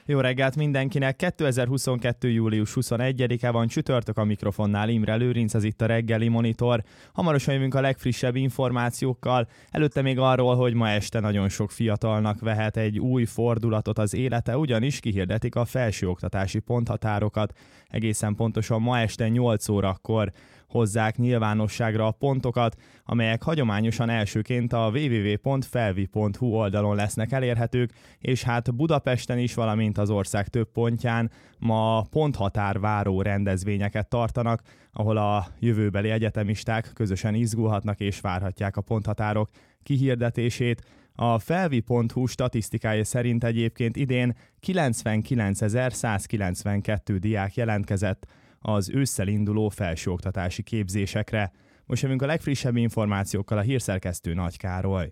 Jó reggelt mindenkinek! 2022. július 21-e van, csütörtök, a mikrofonnál Imre Lőrinc, az itt a reggeli monitor. Hamarosan jövünk a legfrissebb információkkal, előtte még arról, hogy ma este nagyon sok fiatalnak vehet egy új fordulatot az élete, ugyanis kihirdetik a felsőoktatási ponthatárokat. Egészen pontosan ma este 8 órakor hozzák nyilvánosságra a pontokat, amelyek hagyományosan elsőként a www.felvi.hu oldalon lesznek elérhetők, és hát Budapesten is, valamint az ország több pontján ma ponthatárváró rendezvényeket tartanak, ahol a jövőbeli egyetemisták közösen izgulhatnak és várhatják a ponthatárok kihirdetését. A felvi.hu statisztikája szerint egyébként idén 99.192 diák jelentkezett az ősszel induló felsőoktatási képzésekre. Most jövünk a legfrissebb információkkal, a hírszerkesztő Nagy Károly.